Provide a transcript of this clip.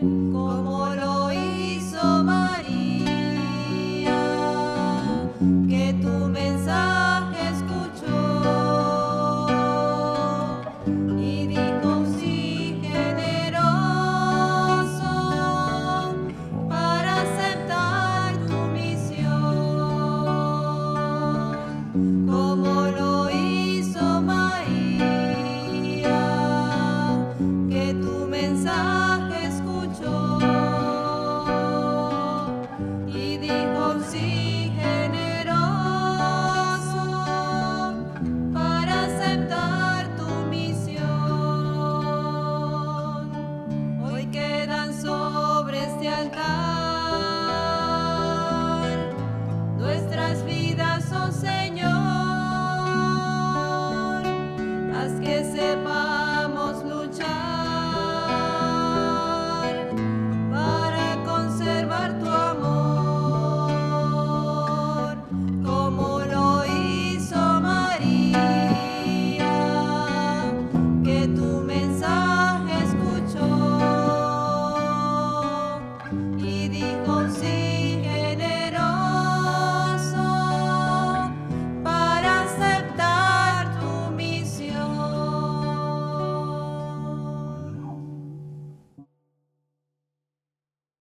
como lo hizo María, que tu mensaje escuchó y dijo sí generoso para aceptar tu misión, como lo hizo María, que tu mensaje